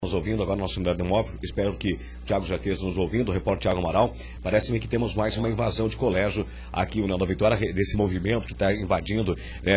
Nos ouvindo agora no nosso unidade móvel, espero que o Thiago já esteja nos ouvindo, o repórter Thiago Amaral. Parece-me que temos mais uma invasão de colégio aqui em União da Vitória, desse movimento que está invadindo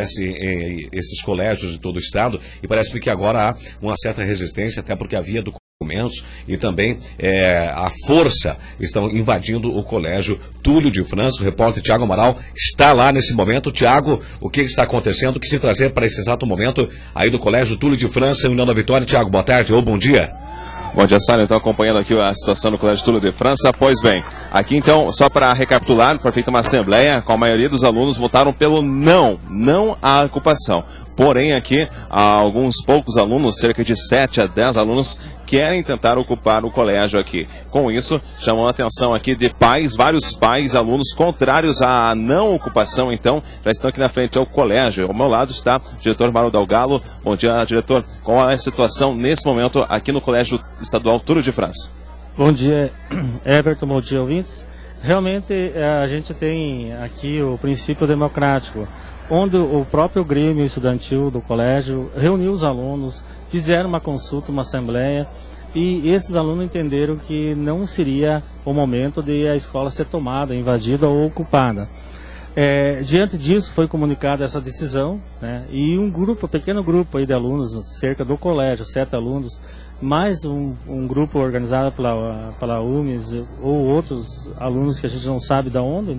esses colégios de todo o estado, e parece-me que agora há uma certa resistência, até porque havia documentos e também a força estão invadindo o colégio Túlio de França. O repórter Thiago Amaral está lá nesse momento. Thiago, o que está acontecendo? O que se trazer para esse exato momento aí do colégio Túlio de França, em União da Vitória? Thiago, boa tarde ou bom dia. Bom dia, Sálio. Estou acompanhando aqui a situação do Colégio Túlio de França. Pois bem, aqui então, só para recapitular, foi feita uma assembleia, com a maioria dos alunos votaram pelo não à ocupação. Porém, aqui, alguns poucos alunos, cerca de 7 a 10 alunos, querem tentar ocupar o colégio aqui. Com isso, chamou a atenção aqui de pais, vários pais, alunos contrários à não ocupação, então, já estão aqui na frente ao colégio. Ao meu lado está o diretor Mauro Dalgalo. Bom dia, diretor. Qual é a situação nesse momento aqui no Colégio Estadual Túlio de França? Bom dia, Everton, bom dia, ouvintes. Realmente, a gente tem aqui o princípio democrático, onde o próprio Grêmio Estudantil do colégio reuniu os alunos, fizeram uma consulta, uma assembleia, e esses alunos entenderam que não seria o momento de a escola ser tomada, invadida ou ocupada. Diante disso foi comunicada essa decisão, né, e um pequeno grupo aí de alunos, cerca do colégio, 7 alunos, mais um grupo organizado pela UMES ou outros alunos que a gente não sabe de onde,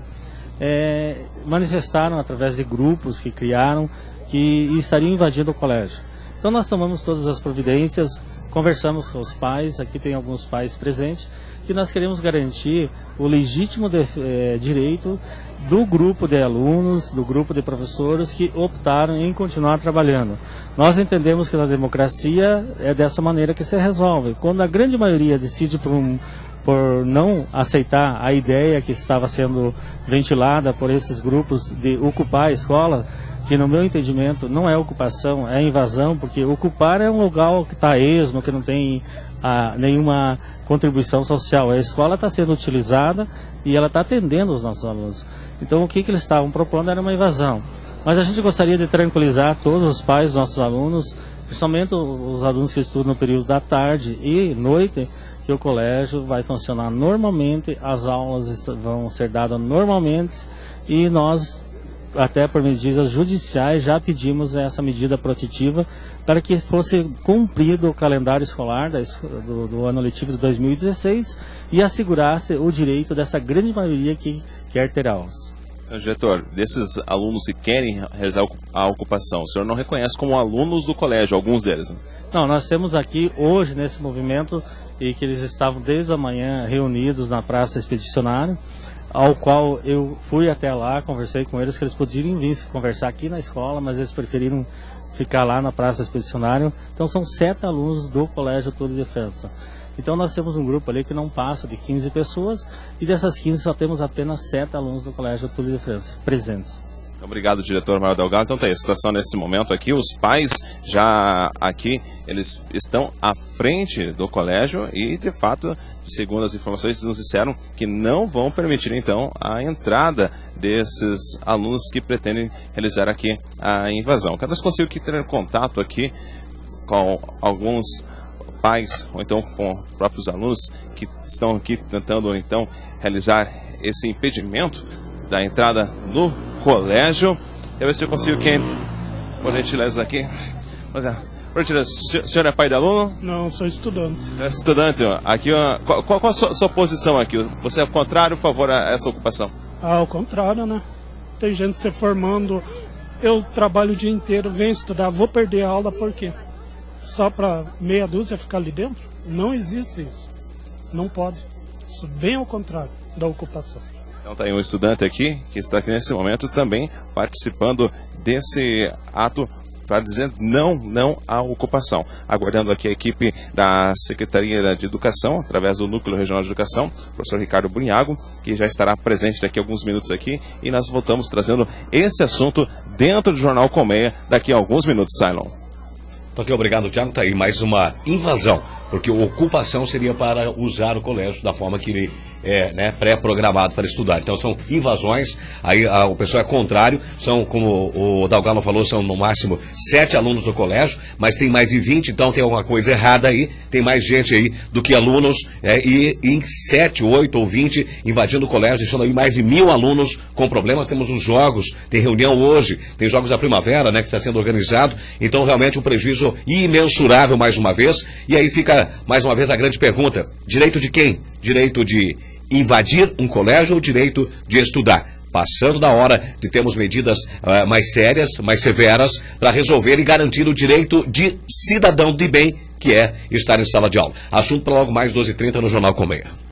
manifestaram através de grupos que criaram que estariam invadindo o colégio. Então nós tomamos todas as providências, conversamos com os pais, aqui tem alguns pais presentes, que nós queremos garantir o legítimo direito do grupo de alunos, do grupo de professores que optaram em continuar trabalhando. Nós entendemos que na democracia é dessa maneira que se resolve. Quando a grande maioria decide por não aceitar a ideia que estava sendo ventilada por esses grupos de ocupar a escola, que no meu entendimento não é ocupação, é invasão, porque ocupar é um lugar que está esmo, que não tem nenhuma contribuição social. A escola está sendo utilizada e ela está atendendo os nossos alunos. Então o que eles estavam propondo era uma invasão. Mas a gente gostaria de tranquilizar todos os pais dos nossos alunos, principalmente os alunos que estudam no período da tarde e noite, que o colégio vai funcionar normalmente, as aulas vão ser dadas normalmente, e nós, até por medidas judiciais, já pedimos essa medida protetiva para que fosse cumprido o calendário escolar do ano letivo de 2016 e assegurasse o direito dessa grande maioria que quer ter aulas. Diretor, desses alunos que querem realizar a ocupação, o senhor não reconhece como alunos do colégio, alguns deles? Né? Não, nós temos aqui hoje nesse movimento, e que eles estavam desde a manhã reunidos na Praça Expedicionária, ao qual eu fui até lá, conversei com eles, que eles poderiam vir conversar aqui na escola, mas eles preferiram ficar lá na Praça Expedicionária. Então são 7 alunos do Colégio Túlio de França. Então nós temos um grupo ali que não passa de 15 pessoas, e dessas 15 só temos apenas 7 alunos do Colégio Túlio de França presentes. Obrigado, diretor Mauro Delgado. Então tem a situação nesse momento aqui, os pais já aqui, eles estão à frente do colégio e, de fato, segundo as informações, nos disseram que não vão permitir, então, a entrada desses alunos que pretendem realizar aqui a invasão. Cada vez consigo ter contato aqui com alguns pais, ou então com os próprios alunos que estão aqui tentando, então, realizar esse impedimento da entrada no colégio. Eu ver se eu consigo por gentileza aqui. O senhor é pai de aluno? Não, sou estudante. Você é estudante. Aqui, qual a sua posição aqui? Você é contrário ou a favor a essa ocupação? Ao contrário, né? Tem gente se formando. Eu trabalho o dia inteiro, venho estudar, vou perder a aula por quê? Só para meia dúzia ficar ali dentro? Não existe isso. Não pode. Isso bem ao contrário da ocupação. Então tem um estudante aqui, que está aqui nesse momento também participando desse ato para dizer não à ocupação. Aguardando aqui a equipe da Secretaria de Educação, através do Núcleo Regional de Educação, o professor Ricardo Brunhago, que já estará presente daqui a alguns minutos aqui, e nós voltamos trazendo esse assunto dentro do Jornal Colmeia daqui a alguns minutos, Cylon. Ok, obrigado, Thiago. Está aí mais uma invasão, porque a ocupação seria para usar o colégio da forma que né, pré-programado para estudar. Então são invasões, aí o pessoal é contrário, são, como o Dalgalo falou, são no máximo 7 alunos do colégio, mas tem mais de 20, então tem alguma coisa errada aí, tem mais gente aí do que alunos, e em 7, 8 ou 20 invadindo o colégio, deixando aí mais de 1.000 alunos com problemas. Temos os jogos, tem reunião hoje, tem jogos da primavera, né, que está sendo organizado, então realmente um prejuízo imensurável mais uma vez. E aí fica mais uma vez a grande pergunta: direito de quem? Direito de invadir um colégio ou direito de estudar? Passando da hora de termos medidas mais sérias, mais severas, para resolver e garantir o direito de cidadão de bem, que é estar em sala de aula. Assunto para logo mais 12h30 no Jornal Colmeia.